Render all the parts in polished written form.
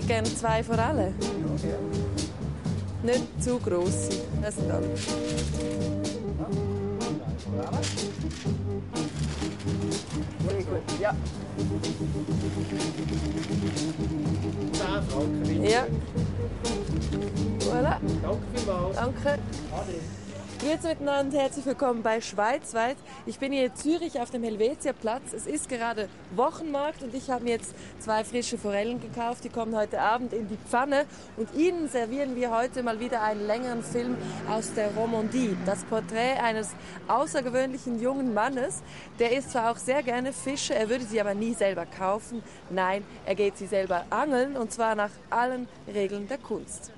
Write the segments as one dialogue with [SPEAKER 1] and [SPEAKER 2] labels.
[SPEAKER 1] hätte gerne 2 Forellen. Nicht zu grosse. Besten Dank.
[SPEAKER 2] Sehr gut, ja. 10 Franken.
[SPEAKER 1] Ja. Voilà.
[SPEAKER 2] Danke vielmals.
[SPEAKER 1] Danke.
[SPEAKER 2] Ade.
[SPEAKER 1] Grüezi miteinander, herzlich willkommen bei Schweizweit. Ich bin hier in Zürich auf dem Helvetiaplatz. Es ist gerade Wochenmarkt und ich habe mir jetzt 2 frische Forellen gekauft. Die kommen heute Abend in die Pfanne und Ihnen servieren wir heute mal wieder einen längeren Film aus der Romandie. Das Porträt eines außergewöhnlichen jungen Mannes. Der isst zwar auch sehr gerne Fische, er würde sie aber nie selber kaufen. Nein, er geht sie selber angeln und zwar nach allen Regeln der Kunst.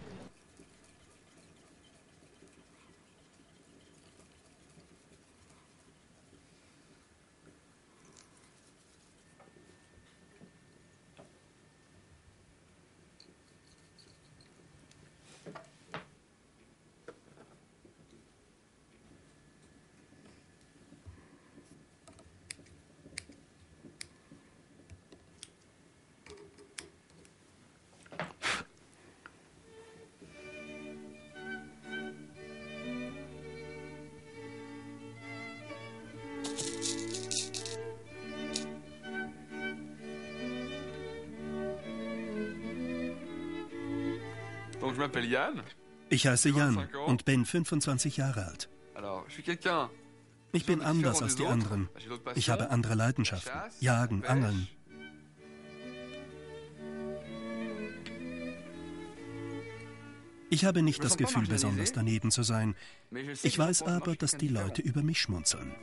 [SPEAKER 3] Ich heiße Jan und bin 25 Jahre alt. Ich bin anders als die anderen. Ich habe andere Leidenschaften. Jagen, Angeln. Ich habe nicht das Gefühl, besonders daneben zu sein. Ich weiß aber, dass die Leute über mich schmunzeln.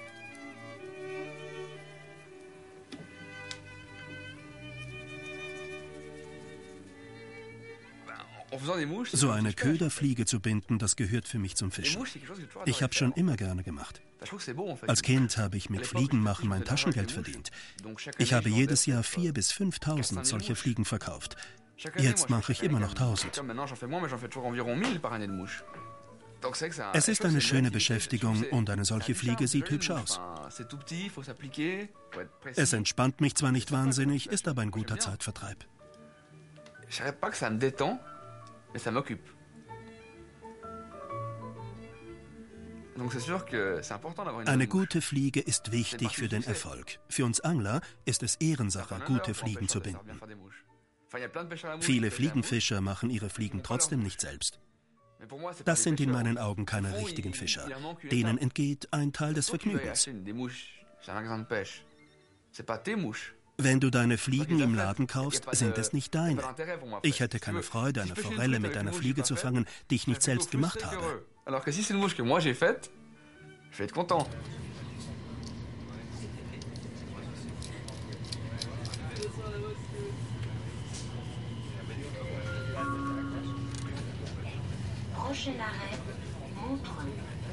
[SPEAKER 3] So eine Köderfliege zu binden, das gehört für mich zum Fischen. Ich habe schon immer gerne gemacht. Als Kind habe ich mit Fliegenmachen mein Taschengeld verdient. Ich habe jedes Jahr 4.000 bis 5.000 solche Fliegen verkauft. Jetzt mache ich immer noch 1.000. Es ist eine schöne Beschäftigung und eine solche Fliege sieht hübsch aus. Es entspannt mich zwar nicht wahnsinnig, ist aber ein guter Zeitvertreib.
[SPEAKER 4] Mais ça m'occupe.
[SPEAKER 3] Eine gute Fliege ist wichtig für den Erfolg. Für uns Angler ist es Ehrensache, gute Fliegen zu binden. Viele Fliegenfischer machen ihre Fliegen trotzdem nicht selbst. Das sind in meinen Augen keine richtigen Fischer. Denen entgeht ein Teil des Vergnügens. Wenn du deine Fliegen im Laden kaufst, sind es nicht deine. Ich hätte keine Freude, eine Forelle mit einer Fliege zu fangen, die ich nicht selbst gemacht habe.
[SPEAKER 5] Prochain arrêt, Montreux.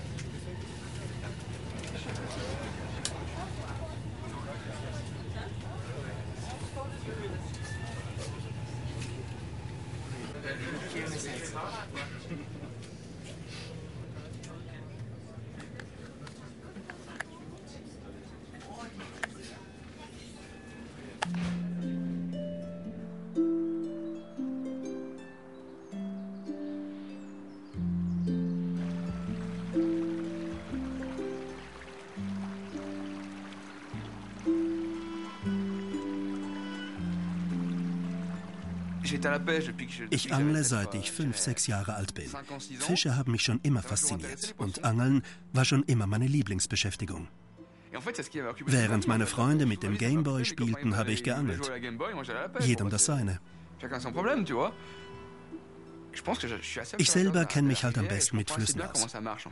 [SPEAKER 3] Ich angle, seit ich 5, 6 Jahre alt bin. Fische haben mich schon immer fasziniert und Angeln war schon immer meine Lieblingsbeschäftigung. Während meine Freunde mit dem Gameboy spielten, habe ich geangelt. Jedem das seine. Ich selber kenne mich halt am besten mit Flüssen aus.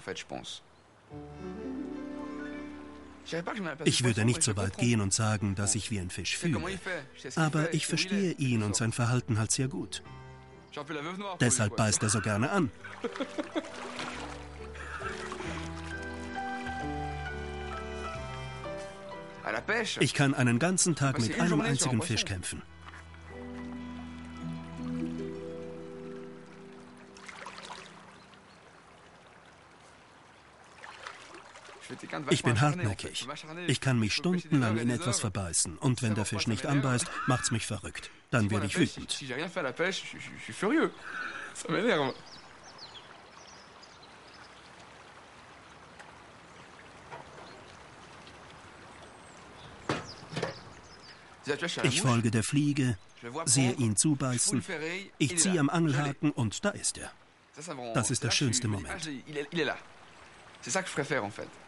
[SPEAKER 3] Ich würde nicht so weit gehen und sagen, dass ich wie ein Fisch fühle. Aber ich verstehe ihn und sein Verhalten halt sehr gut. Deshalb beißt er so gerne an. Ich kann einen ganzen Tag mit einem einzigen Fisch kämpfen. Ich bin hartnäckig. Ich kann mich stundenlang in etwas verbeißen und wenn der Fisch nicht anbeißt, macht's mich verrückt. Dann werde ich wütend. Ich folge der Fliege, sehe ihn zubeißen, ich ziehe am Angelhaken und da ist er. Das ist der schönste Moment.
[SPEAKER 4] C'est ça que je préfère en fait.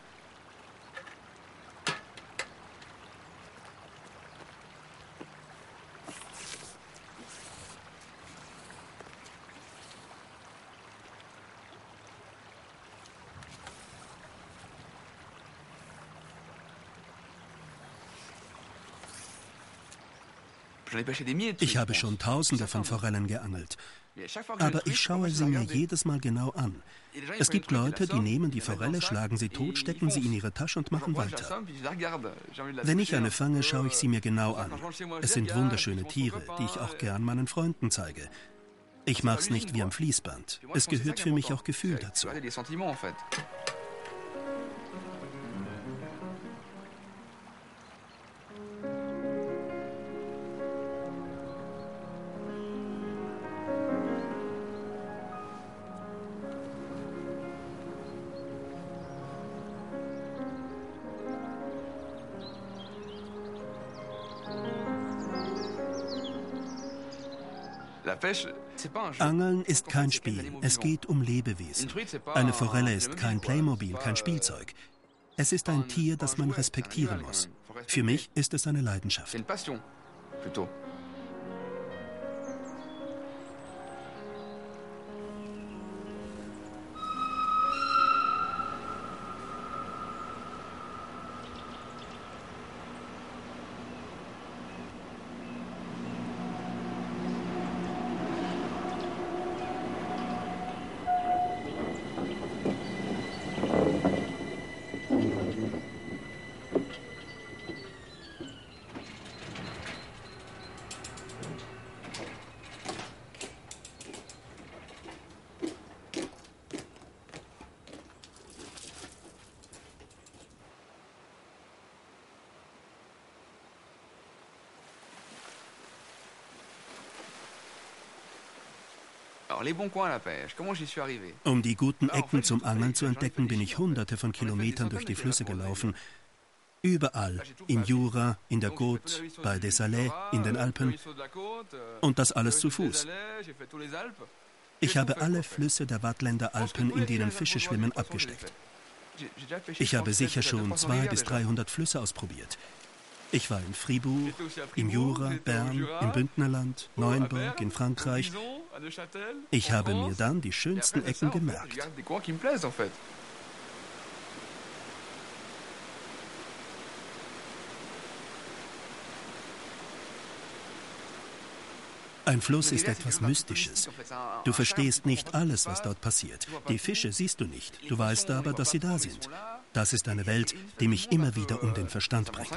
[SPEAKER 3] Ich habe schon Tausende von Forellen geangelt, aber ich schaue sie mir jedes Mal genau an. Es gibt Leute, die nehmen die Forelle, schlagen sie tot, stecken sie in ihre Tasche und machen weiter. Wenn ich eine fange, schaue ich sie mir genau an. Es sind wunderschöne Tiere, die ich auch gern meinen Freunden zeige. Ich mache es nicht wie am Fließband. Es gehört für mich auch Gefühl dazu. Angeln ist kein Spiel, es geht um Lebewesen. Eine Forelle ist kein Playmobil, kein Spielzeug. Es ist ein Tier, das man respektieren muss. Für mich ist es eine Leidenschaft. Um die guten Ecken zum Angeln zu entdecken, bin ich Hunderte von Kilometern durch die Flüsse gelaufen. Überall, im Jura, in der Côte, bei des Salais, in den Alpen. Und das alles zu Fuß. Ich habe alle Flüsse der Waadtländer Alpen, in denen Fische schwimmen, abgesteckt. Ich habe sicher schon 200 bis 300 Flüsse ausprobiert. Ich war in Fribourg, im Jura, Bern, im Bündnerland, Neuenburg, in Frankreich. Ich habe mir dann die schönsten Ecken gemerkt. Ein Fluss ist etwas Mystisches. Du verstehst nicht alles, was dort passiert. Die Fische siehst du nicht, du weißt aber, dass sie da sind. Das ist eine Welt, die mich immer wieder um den Verstand bringt.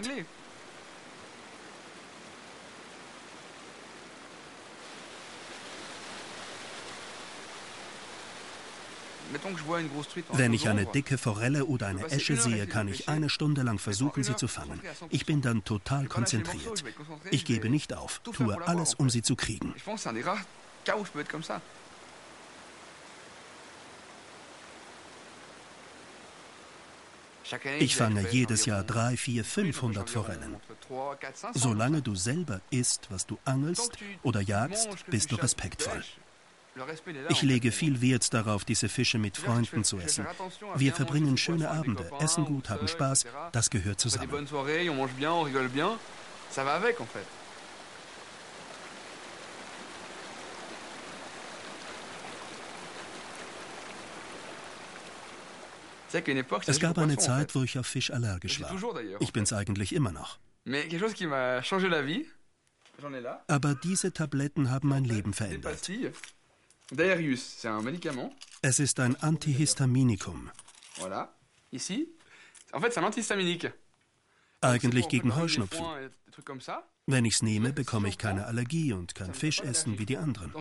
[SPEAKER 3] Wenn ich eine dicke Forelle oder eine Esche sehe, kann ich eine Stunde lang versuchen, sie zu fangen. Ich bin dann total konzentriert. Ich gebe nicht auf, tue alles, um sie zu kriegen. Ich fange jedes Jahr 300, 400, 500 Forellen. Solange du selber isst, was du angelst oder jagst, bist du respektvoll. Ich lege viel Wert darauf, diese Fische mit Freunden zu essen. Wir verbringen schöne Abende, essen gut, haben Spaß, das gehört zusammen. Es gab eine Zeit, wo ich auf Fisch allergisch war. Ich bin's eigentlich immer noch. Aber diese Tabletten haben mein Leben verändert. Es ist ein Antihistaminikum. Eigentlich gegen Heuschnupfen. Wenn ich's nehme, bekomme ich keine Allergie und kann Fisch essen wie die anderen.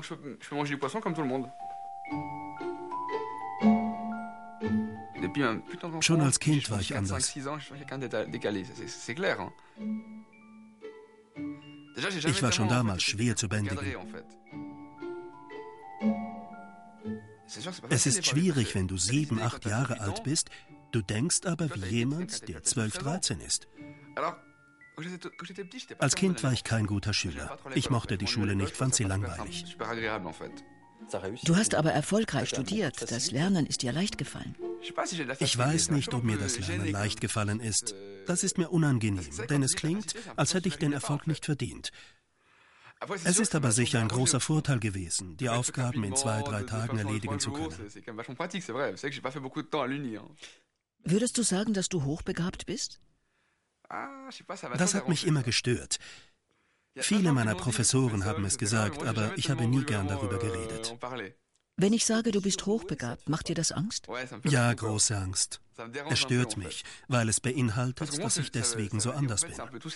[SPEAKER 3] Schon als Kind war ich anders. Ich war schon damals schwer zu bändigen. Es ist schwierig, wenn du 7, 8 Jahre alt bist, du denkst aber wie jemand, der 12, 13 ist. Als Kind war ich kein guter Schüler. Ich mochte die Schule nicht, fand sie langweilig.
[SPEAKER 6] Du hast aber erfolgreich studiert. Das Lernen ist dir leicht gefallen.
[SPEAKER 3] Ich weiß nicht, ob mir das Lernen leicht gefallen ist. Das ist mir unangenehm, denn es klingt, als hätte ich den Erfolg nicht verdient. Es ist aber sicher ein großer Vorteil gewesen, die Aufgaben in 2, 3 Tagen erledigen zu können.
[SPEAKER 6] Würdest du sagen, dass du hochbegabt bist?
[SPEAKER 3] Das hat mich immer gestört. Viele meiner Professoren haben es gesagt, aber ich habe nie gern darüber geredet.
[SPEAKER 6] Wenn ich sage, du bist hochbegabt, macht dir das Angst?
[SPEAKER 3] Ja, große Angst. Es stört mich, weil es beinhaltet, dass ich deswegen so anders bin.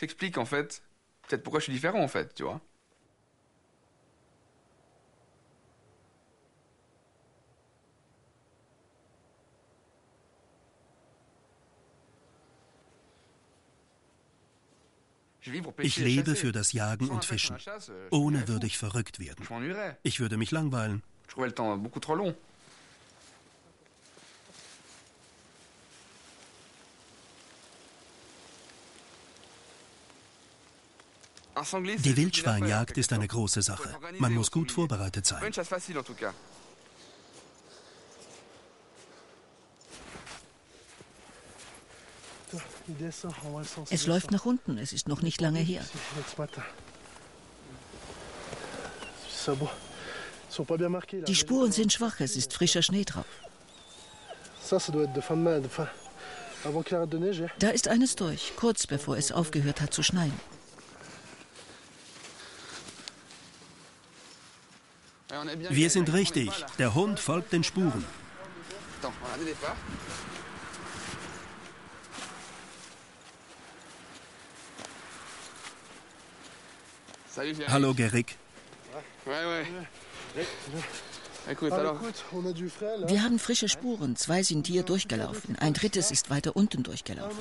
[SPEAKER 3] Ich lebe für das Jagen und Fischen. Ohne würde ich verrückt werden. Ich würde mich langweilen. Die Wildschweinjagd ist eine große Sache. Man muss gut vorbereitet sein.
[SPEAKER 6] Es läuft nach unten, es ist noch nicht lange her. Die Spuren sind schwach, es ist frischer Schnee drauf. Da ist eines durch, kurz bevor es aufgehört hat zu schneien.
[SPEAKER 3] Wir sind richtig. Der Hund folgt den Spuren. Hallo, Gerrick.
[SPEAKER 6] Wir haben frische Spuren. 2 sind hier durchgelaufen. Ein drittes ist weiter unten durchgelaufen.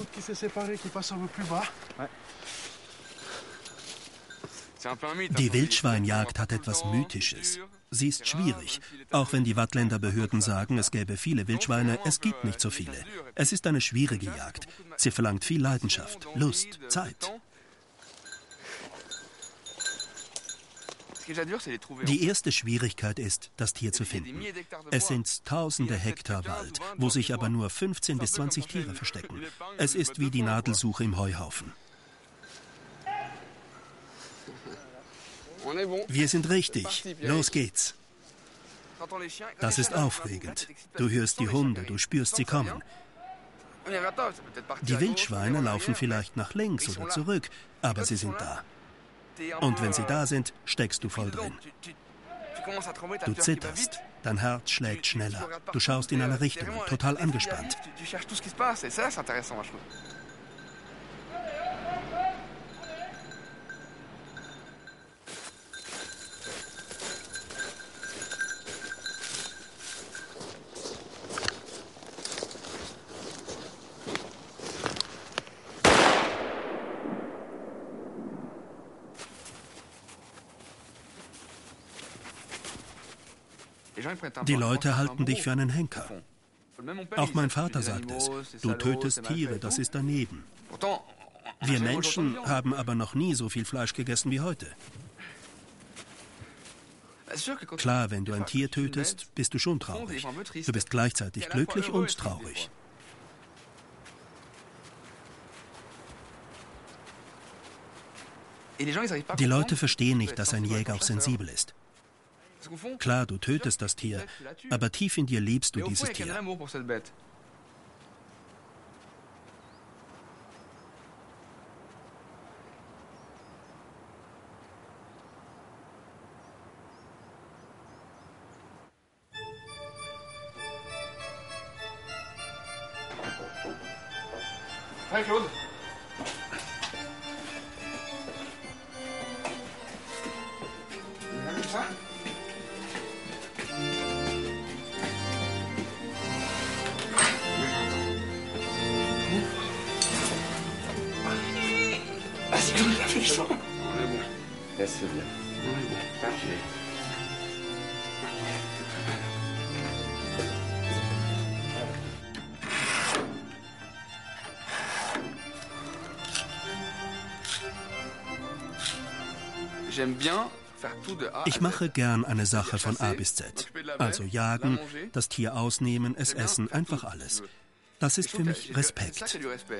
[SPEAKER 3] Die Wildschweinjagd hat etwas Mythisches. Sie ist schwierig. Auch wenn die Waadtländer Behörden sagen, es gäbe viele Wildschweine, es gibt nicht so viele. Es ist eine schwierige Jagd. Sie verlangt viel Leidenschaft, Lust, Zeit. Die erste Schwierigkeit ist, das Tier zu finden. Es sind tausende Hektar Wald, wo sich aber nur 15 bis 20 Tiere verstecken. Es ist wie die Nadelsuche im Heuhaufen. Wir sind richtig. Los geht's. Das ist aufregend. Du hörst die Hunde, du spürst sie kommen. Die Wildschweine laufen vielleicht nach links oder zurück, aber sie sind da. Und wenn sie da sind, steckst du voll drin. Du zitterst, dein Herz schlägt schneller. Du schaust in alle Richtungen, total angespannt. Die Leute halten dich für einen Henker. Auch mein Vater sagt es. Du tötest Tiere, das ist daneben. Wir Menschen haben aber noch nie so viel Fleisch gegessen wie heute. Klar, wenn du ein Tier tötest, bist du schon traurig. Du bist gleichzeitig glücklich und traurig. Die Leute verstehen nicht, dass ein Jäger auch sensibel ist. Klar, du tötest das Tier, aber tief in dir liebst du dieses Tier.
[SPEAKER 4] Hi Claude.
[SPEAKER 2] méchant.
[SPEAKER 4] On est bon.
[SPEAKER 2] Laisse bien.
[SPEAKER 4] On est bon.
[SPEAKER 2] Ok.
[SPEAKER 4] J'aime bien faire tout de A à
[SPEAKER 3] Ich
[SPEAKER 4] Z.
[SPEAKER 3] mache gern eine Sache von A bis Z. Also jagen, das Tier ausnehmen, es essen, einfach alles. Das ist für mich Respekt.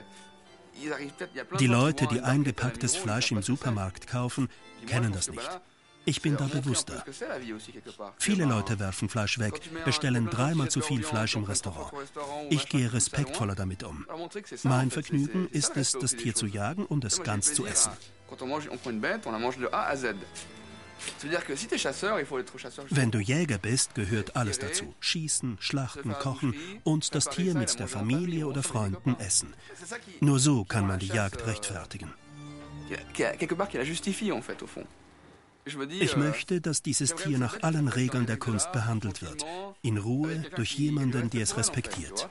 [SPEAKER 3] Die Leute, die eingepacktes Fleisch im Supermarkt kaufen, kennen das nicht. Ich bin da bewusster. Viele Leute werfen Fleisch weg, bestellen 3-mal zu viel Fleisch im Restaurant. Ich gehe respektvoller damit um. Mein Vergnügen ist es, das Tier zu jagen und es ganz zu essen. Wenn du Jäger bist, gehört alles dazu. Schießen, schlachten, kochen und das Tier mit der Familie oder Freunden essen. Nur so kann man die Jagd rechtfertigen. Ich möchte, dass dieses Tier nach allen Regeln der Kunst behandelt wird. In Ruhe, durch jemanden, der es respektiert.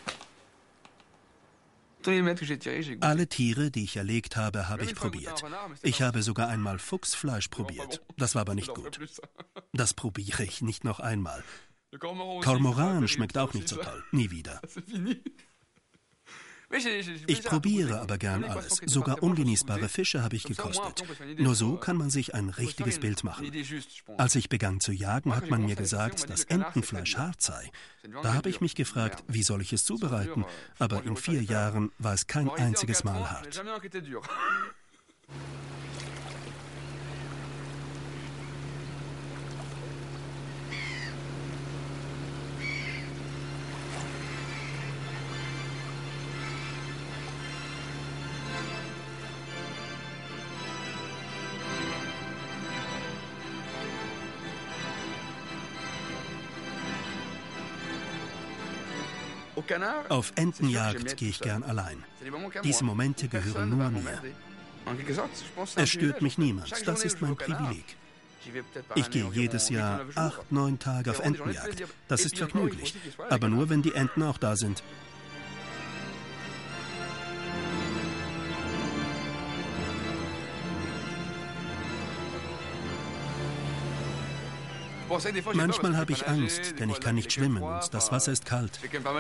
[SPEAKER 3] Alle Tiere, die ich erlegt habe, habe ich probiert. Ich habe sogar einmal Fuchsfleisch probiert. Das war aber nicht gut. Das probiere ich nicht noch einmal. Kormoran schmeckt auch nicht so toll. Nie wieder. Ich probiere aber gern alles. Sogar ungenießbare Fische habe ich gekostet. Nur so kann man sich ein richtiges Bild machen. Als ich begann zu jagen, hat man mir gesagt, dass Entenfleisch hart sei. Da habe ich mich gefragt, wie soll ich es zubereiten? Aber in 4 Jahren war es kein einziges Mal hart. Auf Entenjagd gehe ich gern allein. Diese Momente gehören nur mir. Es stört mich niemand, das ist mein Privileg. Ich gehe jedes Jahr 8-9 Tage auf Entenjagd. Das ist vergnüglich, aber nur, wenn die Enten auch da sind. Manchmal habe ich Angst, denn ich kann nicht schwimmen und das Wasser ist kalt.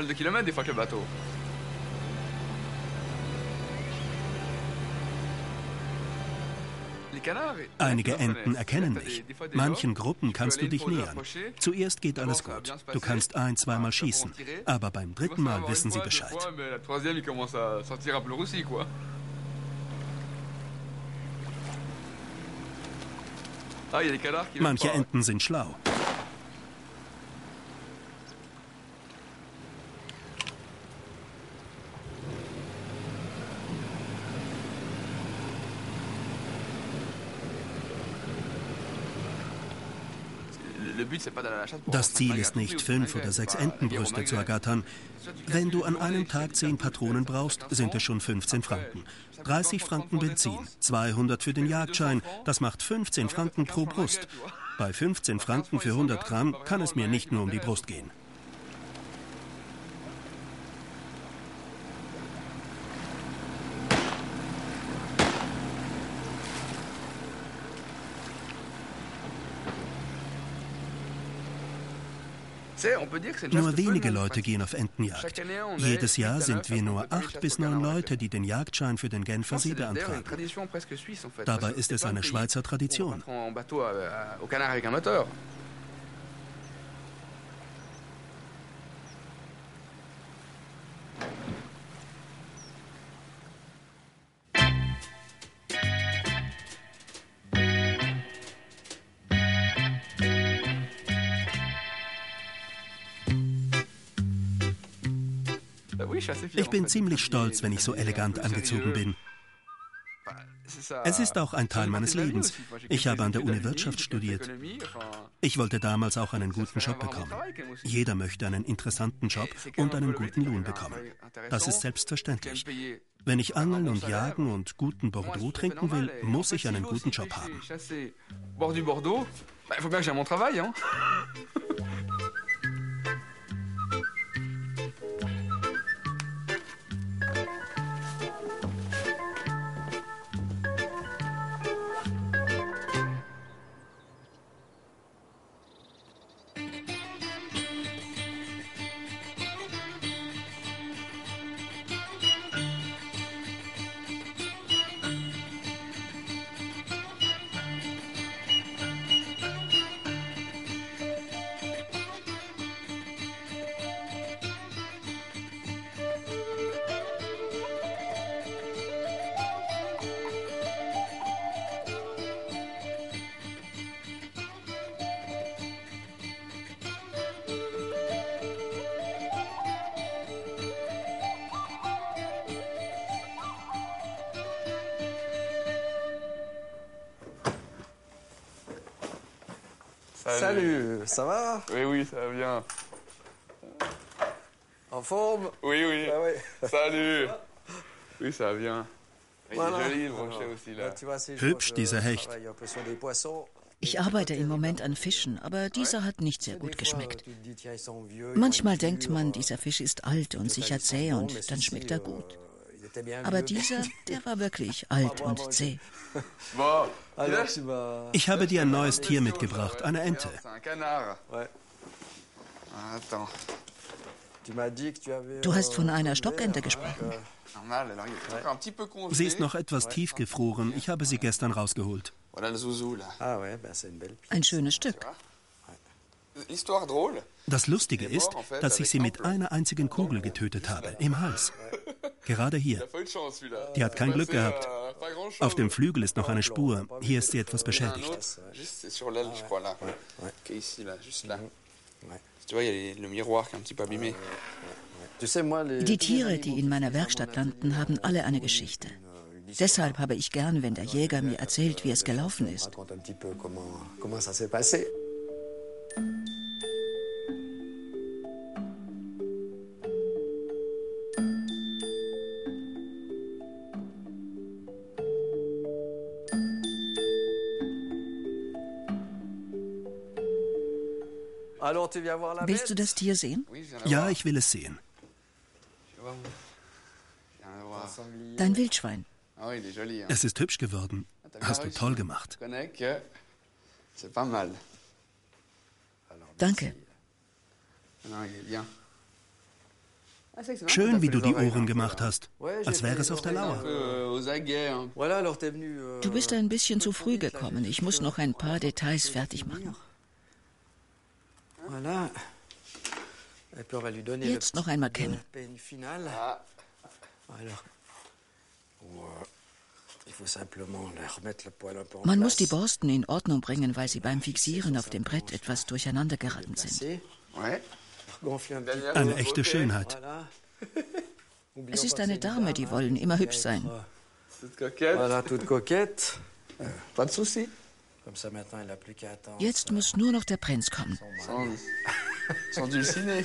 [SPEAKER 3] Einige Enten erkennen mich. Manchen Gruppen kannst du dich nähern. Zuerst geht alles gut. Du kannst 1-2 Mal schießen. Aber beim 3. Mal wissen sie Bescheid. Manche Enten sind schlau. Das Ziel ist nicht, 5 oder 6 Entenbrüste zu ergattern. Wenn du an einem Tag 10 Patronen brauchst, sind es schon 15 Franken. 30 Franken Benzin, 200 für den Jagdschein, das macht 15 Franken pro Brust. Bei 15 Franken für 100 Gramm kann es mir nicht nur um die Brust gehen. Nur wenige Leute gehen auf Entenjagd. Jedes Jahr sind wir nur 8 bis 9 Leute, die den Jagdschein für den Genfersee beantragen. Dabei ist es eine Schweizer Tradition. Ich bin ziemlich stolz, wenn ich so elegant angezogen bin. Es ist auch ein Teil meines Lebens. Ich habe an der Uni Wirtschaft studiert. Ich wollte damals auch einen guten Job bekommen. Jeder möchte einen interessanten Job und einen guten Lohn bekommen. Das ist selbstverständlich. Wenn ich angeln und jagen und guten Bordeaux trinken will, muss ich einen guten Job haben.
[SPEAKER 2] Salut, ça va?
[SPEAKER 4] Oui, oui, ça va bien.
[SPEAKER 2] En forme?
[SPEAKER 4] Oui, oui.
[SPEAKER 2] Ah ouais.
[SPEAKER 4] Salut. Oui, ça va bien. Il est
[SPEAKER 2] Voilà.
[SPEAKER 4] joli, le brochet aussi, là.
[SPEAKER 2] Tu vois, c'est
[SPEAKER 3] Hübsch, dieser Hecht.
[SPEAKER 2] travaille un peu sur des poissons.
[SPEAKER 6] Ich arbeite im Moment an Fischen, aber dieser hat nicht sehr gut geschmeckt.
[SPEAKER 2] Tu te dis, tiens, ils sont vieux,
[SPEAKER 6] Manchmal
[SPEAKER 2] ils vont être
[SPEAKER 6] denkt
[SPEAKER 2] durs,
[SPEAKER 6] man, dieser Fisch ist alt und sicher zäh und dann schmeckt er gut.
[SPEAKER 2] il était bien
[SPEAKER 6] Aber
[SPEAKER 2] vieux.
[SPEAKER 6] dieser, der war wirklich alt und zäh.
[SPEAKER 4] Bon,
[SPEAKER 2] Alors, tu vas...
[SPEAKER 3] Ich habe dir ein neues Tier mitgebracht, eine Ente.
[SPEAKER 4] c'est un canard.
[SPEAKER 2] Ouais.
[SPEAKER 4] Ah, attends.
[SPEAKER 2] Tu m'as dit que tu avais...
[SPEAKER 6] Du hast von einer Stockente gesprochen.
[SPEAKER 4] Normal, alors il est encore un petit peu congelé.
[SPEAKER 3] Sie ist noch etwas tiefgefroren. Ich habe sie gestern rausgeholt.
[SPEAKER 4] Voilà le zouzou, là.
[SPEAKER 2] Ah ouais, ben c'est une belle pièce.
[SPEAKER 6] Ein schönes Stück.
[SPEAKER 4] L'histoire drôle.
[SPEAKER 3] Das Lustige ist, dass ich sie mit einer einzigen Kugel getötet habe, im Hals. Gerade
[SPEAKER 4] Il
[SPEAKER 3] hier.
[SPEAKER 4] a pas eu de chance, celui-là.
[SPEAKER 3] Die hat kein Glück gehabt.
[SPEAKER 4] Pas grand-chose.
[SPEAKER 3] Auf dem Flügel ist noch eine Spur. Hier ist sie etwas
[SPEAKER 4] Un
[SPEAKER 3] beschädigt.
[SPEAKER 4] autre, juste c'est sur l'aile, je crois, là.
[SPEAKER 2] Ouais.
[SPEAKER 4] Qui est ici, là, juste là.
[SPEAKER 2] Ouais.
[SPEAKER 4] Tu vois, il y a le miroir qui est un petit peu abîmé.
[SPEAKER 2] Tu sais, moi, les...
[SPEAKER 6] Die Tiere, die in meiner Werkstatt landen, haben alle eine Geschichte. Deshalb habe ich gern, wenn der Jäger mir erzählt, wie es gelaufen ist.
[SPEAKER 2] Raconte un petit peu comment ça s'est passé. Alors, tu viens voir la
[SPEAKER 6] Willst du
[SPEAKER 2] bête?
[SPEAKER 6] das Tier sehen?
[SPEAKER 4] Oui, je viens de
[SPEAKER 3] Ja,
[SPEAKER 4] voir.
[SPEAKER 3] ich will es sehen.
[SPEAKER 4] Je viens de voir.
[SPEAKER 2] Sanglier.
[SPEAKER 6] Dein Wildschwein.
[SPEAKER 4] Ah oui, il est joli. Hein.
[SPEAKER 3] Es ist hübsch geworden.
[SPEAKER 4] T'as bien
[SPEAKER 3] Hast du
[SPEAKER 4] réussi.
[SPEAKER 3] toll gemacht.
[SPEAKER 4] Je connais que c'est pas mal.
[SPEAKER 6] Danke.
[SPEAKER 4] Non, il est bien. Ah, c'est excellent.
[SPEAKER 3] Schön,
[SPEAKER 4] T'as
[SPEAKER 3] wie
[SPEAKER 4] fait
[SPEAKER 3] du
[SPEAKER 4] les
[SPEAKER 3] die
[SPEAKER 4] oreilles,
[SPEAKER 3] Ohren
[SPEAKER 4] hein.
[SPEAKER 3] gemacht hast.
[SPEAKER 2] Ouais,
[SPEAKER 3] Als
[SPEAKER 2] j'ai
[SPEAKER 3] wäre
[SPEAKER 2] fait
[SPEAKER 3] es auf der
[SPEAKER 2] les oreilles
[SPEAKER 3] Lauer.
[SPEAKER 4] Aux aguets. Hein.
[SPEAKER 2] Voilà, alors t'es venu...
[SPEAKER 6] Du bist ein bisschen zu früh gekommen. Ich muss noch ein paar Details fertig machen.
[SPEAKER 2] Voilà. Et puis on va lui donner
[SPEAKER 6] Jetzt noch einmal kämmen.
[SPEAKER 2] peine finale.
[SPEAKER 4] Ah,
[SPEAKER 2] Voilà. Ouais. Il faut simplement remettre le poil un peu en
[SPEAKER 6] Man
[SPEAKER 2] place.
[SPEAKER 6] muss die Borsten in Ordnung bringen, weil sie beim Fixieren auf dem Brett etwas durcheinander geraten sind.
[SPEAKER 2] Placer,
[SPEAKER 4] ouais.
[SPEAKER 2] gonfler un petit peu.
[SPEAKER 3] Eine echte Schönheit.
[SPEAKER 2] Voilà.
[SPEAKER 6] Es ist eine Dame, die wollen immer hübsch sein.
[SPEAKER 4] Toute coquette.
[SPEAKER 2] Voilà, toute coquette.
[SPEAKER 4] Pas de soucis.
[SPEAKER 2] Comme ça, maintenant, elle n'a plus qu'à attendre.
[SPEAKER 6] Jetzt muss nur noch der Prinz kommen.
[SPEAKER 4] Sans dulciné.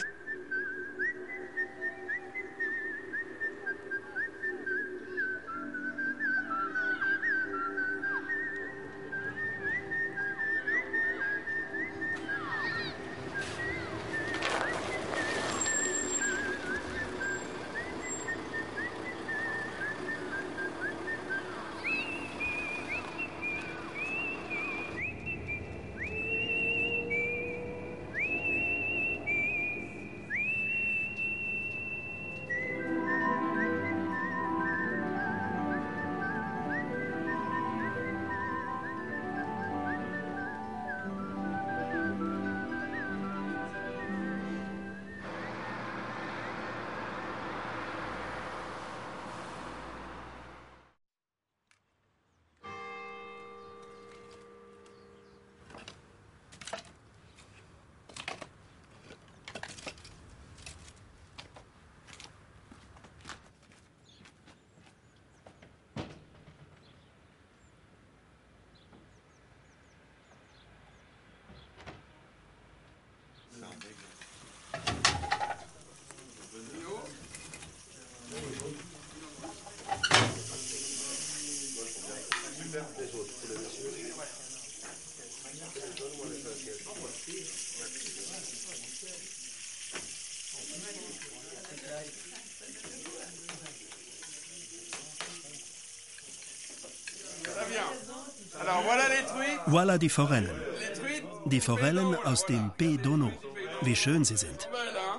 [SPEAKER 4] Alors voilà les truites.
[SPEAKER 3] Voilà die Forellen.
[SPEAKER 4] Les truites.
[SPEAKER 3] Die Forellen aus dem P. Dono. Wie schön sie sind.
[SPEAKER 4] Belle, hein.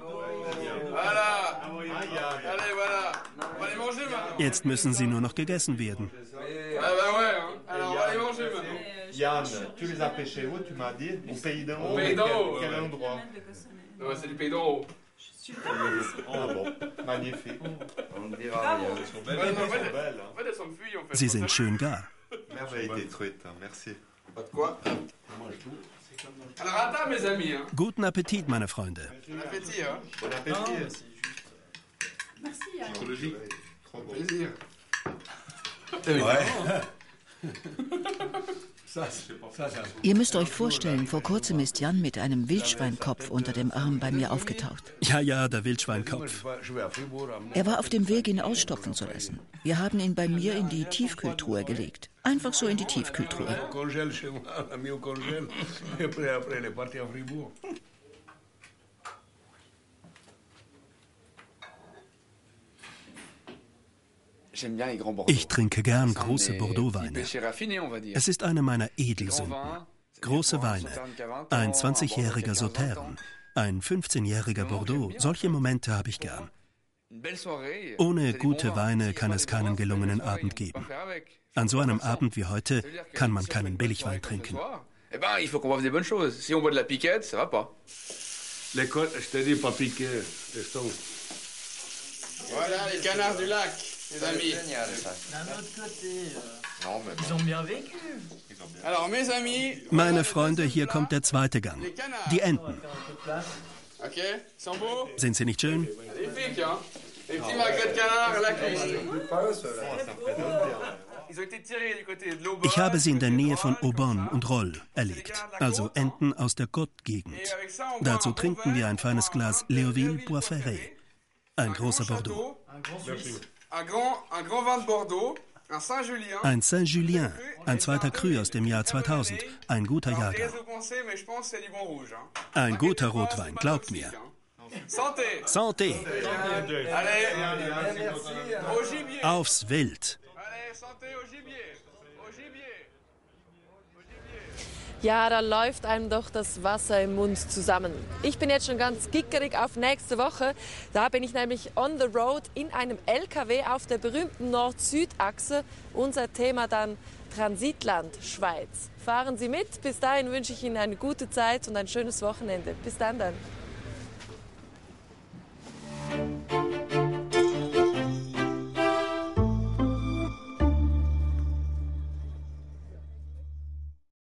[SPEAKER 4] Voilà. Allez, voilà. On va les manger maintenant.
[SPEAKER 3] Jetzt müssen sie nur noch gegessen werden.
[SPEAKER 4] Ah bah ouais. Hein. Alors on va les manger maintenant.
[SPEAKER 7] Yann, tu les as pêchés où, tu m'as dit? Au Pays d'en Haut.
[SPEAKER 4] Au Pays d'en Haut,
[SPEAKER 7] Quel
[SPEAKER 4] ouais.
[SPEAKER 7] endroit?
[SPEAKER 4] Non, c'est du pays d'en haut.
[SPEAKER 7] Ah bon, magnifique.
[SPEAKER 2] On ne dira rien.
[SPEAKER 7] Elles sont belles,
[SPEAKER 4] Ouais,
[SPEAKER 7] elles
[SPEAKER 4] non, en fait,
[SPEAKER 7] sont belles.
[SPEAKER 4] en fait, elles sont fuies en fait.
[SPEAKER 3] Sie sind schön gar.
[SPEAKER 7] Merveille des truites, merci.
[SPEAKER 4] Pas de quoi. Alors attends mes amis. Hein.
[SPEAKER 3] Guten Appetit, meine Freunde.
[SPEAKER 4] Bon appétit. Hein.
[SPEAKER 7] Bon appétit.
[SPEAKER 4] Écologique.
[SPEAKER 7] Trop bon.
[SPEAKER 4] Plaisir.
[SPEAKER 7] Ouais.
[SPEAKER 6] Ihr müsst euch vorstellen, vor kurzem ist Jan mit einem Wildschweinkopf unter dem Arm bei mir aufgetaucht.
[SPEAKER 3] Ja, der Wildschweinkopf.
[SPEAKER 6] Er war auf dem Weg, ihn ausstopfen zu lassen. Wir haben ihn bei mir in die Tiefkühltruhe gelegt. Einfach so in die Tiefkühltruhe.
[SPEAKER 3] Ich trinke gern große Bordeaux-Weine. Es ist eine meiner Edelsünden. Große Weine, ein 20-jähriger Sautern, ein 15-jähriger Bordeaux, solche Momente habe ich gern. Ohne gute Weine kann es keinen gelungenen Abend geben. An so einem Abend wie heute kann man keinen Billigwein trinken.
[SPEAKER 4] Voilà les canards du lac, les amis. Alors mes amis.
[SPEAKER 3] Meine Freunde, hier kommt der zweite Gang. Die Enten.
[SPEAKER 4] Okay, sont beaux?
[SPEAKER 3] Sind sie nicht schön?
[SPEAKER 4] Magnifique, hein? Les petits magrets de canard à la cuisse.
[SPEAKER 3] Ich habe sie in der Nähe von Aubonne und Rolle erlegt, also Enten aus der Côte-Gegend. Dazu trinken wir ein feines Glas Léoville Boisferré, ein großer Bordeaux. Ein Saint-Julien, ein zweiter Cru aus dem Jahr 2000, ein guter Jahrgang. Ein guter Rotwein, glaubt mir. Santé! Aufs Wild!
[SPEAKER 1] Ja, da läuft einem doch das Wasser im Mund zusammen. Ich bin jetzt schon ganz gickerig auf nächste Woche. Da bin ich nämlich on the road in einem LKW auf der berühmten Nord-Süd-Achse. Unser Thema dann Transitland Schweiz. Fahren Sie mit. Bis dahin wünsche ich Ihnen eine gute Zeit und ein schönes Wochenende. Bis dann.